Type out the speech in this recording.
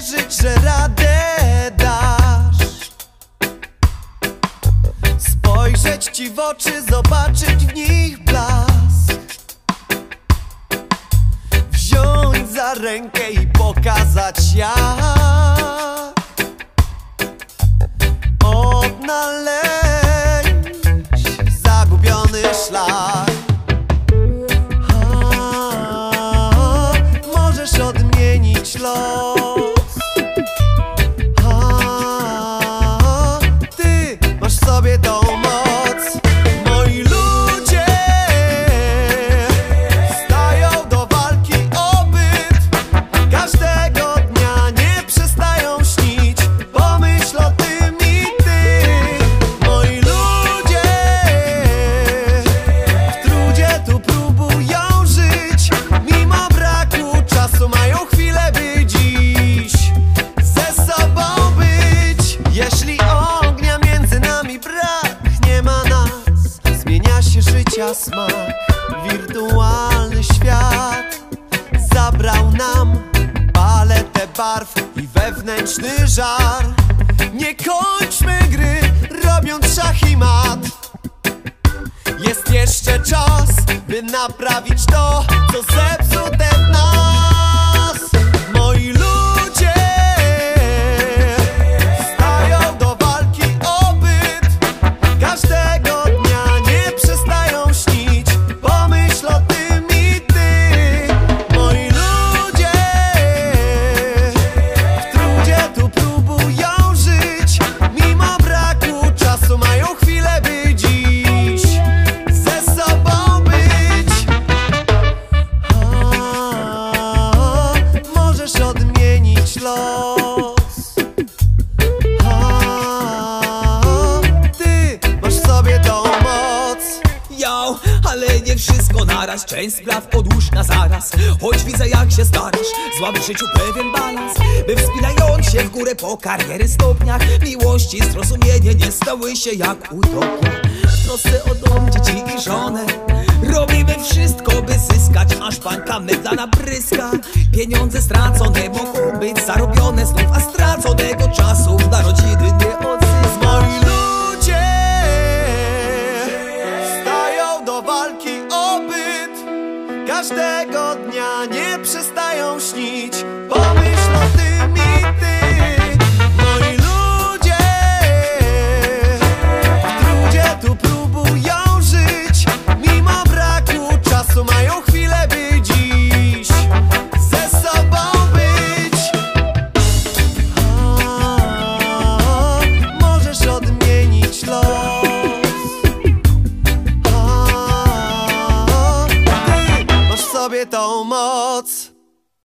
wierzyć, że radę dasz. Spojrzeć ci w oczy, zobaczyć w nich blask. Wziąć za rękę i pokazać jak odnaleźć zagubiony szlak. Możesz odmienić los. Ty masz w sobie tą moc. Moi ludzie stają do walki o byt. Każdego dnia nie przestają śnić. Pomyśl o tym i ty. Moi ludzie w trudzie tu próbują żyć. Mimo braku czasu mają chwilę, by dziś ze sobą być. Jeśli ognia między nami brak, nie ma nas. Zmienia się życia smak. Wirtualny świat zabrał nam paletę barw i wewnętrzny żar. Nie kończmy gry, robiąc szach i mat. Jest jeszcze czas, by naprawić to, co zepsute w nas. Moi ludzie stają do walki o byt. Każdego dnia nie przestają śnić. Pomyśl o tym i ty. Moi ludzie w trudzie tu próbują żyć. Mimo braku czasu mają chwilę, by dziś ze sobą być. Możesz odmienić los. Ty masz w sobie tą moc. Yo, ale nie wszystko naraz. Część spraw odłóż na zaraz. Choć widzę, jak się starasz, złap w życiu pewien balans, by wspinając się w górę po kariery stopniach miłości, zrozumienie nie stały się jak utopia. W trosce o dom, dzieci i żonę robimy wszystko, by zyskać, aż pańka mydla nabryska. Pieniądze stracone mogą być zarobione znów, a straconego czasu dla rodziny nie odzyskać. Moi ludzie stają do walki o byt. Każdego dnia nie przestają śnić. Pomyśl o tym i ty. Moi ludzie w trudzie tu próbują żyć. Mimo braku czasu mają chwilę, by dziś ze sobą być. Możesz odmienić los. Ty masz w sobie tą moc.